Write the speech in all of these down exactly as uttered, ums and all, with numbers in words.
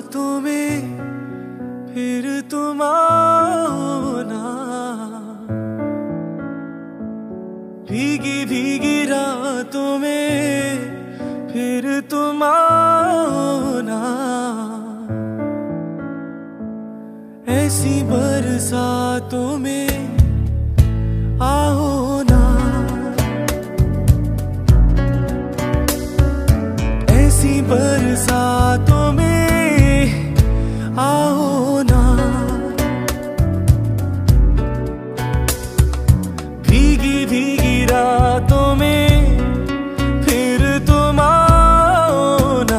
रातों में फिर तुम आओ ना, भीगी भीगी रातों में फिर तुम आओ ना, ऐसी बरसातों में आओ ना, ऐसी बरसातों में आओ ना, भीगी भीगी रातों में फिर तुम आओ ना,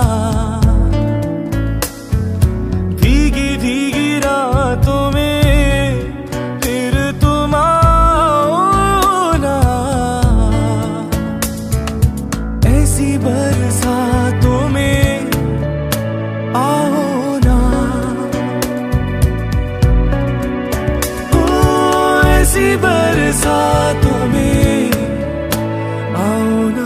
भीगी भीगी रातों में फिर तुम आओ ना, ऐसी बरसातों में आओ ना, ओ ऐसी बरसातों में आओ ना।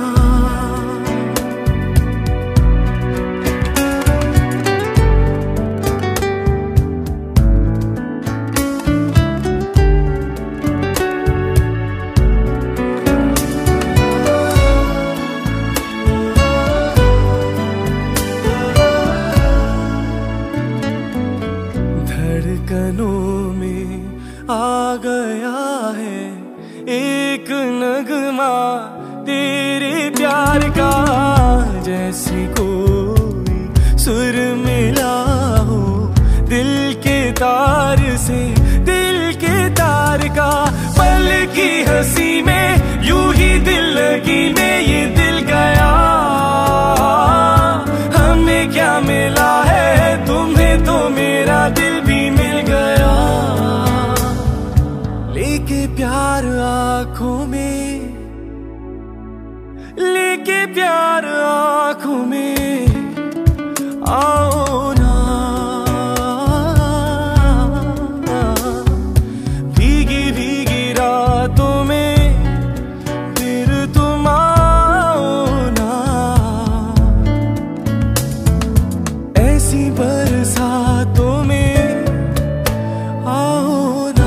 धड़कनों में आ गया है एक नगमा तेरे प्यार का, जैसे कोई सुर मिला हो दिल के तार से, दिल के तार का, पल की हंसी में यूं ही दिल लगी में ये दिल गया, हमें क्या मिला है तुम्हें तो मेरा दिल भी मिल गया, लेके प्यार आँखों में, लेके प्यार आँखों में आओ ना, भीगी भीगी रातों में फिर तुम आओ ना, ऐसी बरसातों में आओ ना,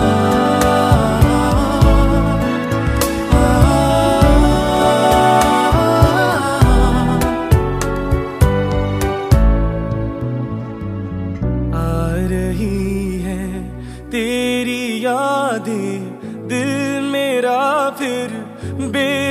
आ रही है तेरी यादें दिल मेरा फिर बे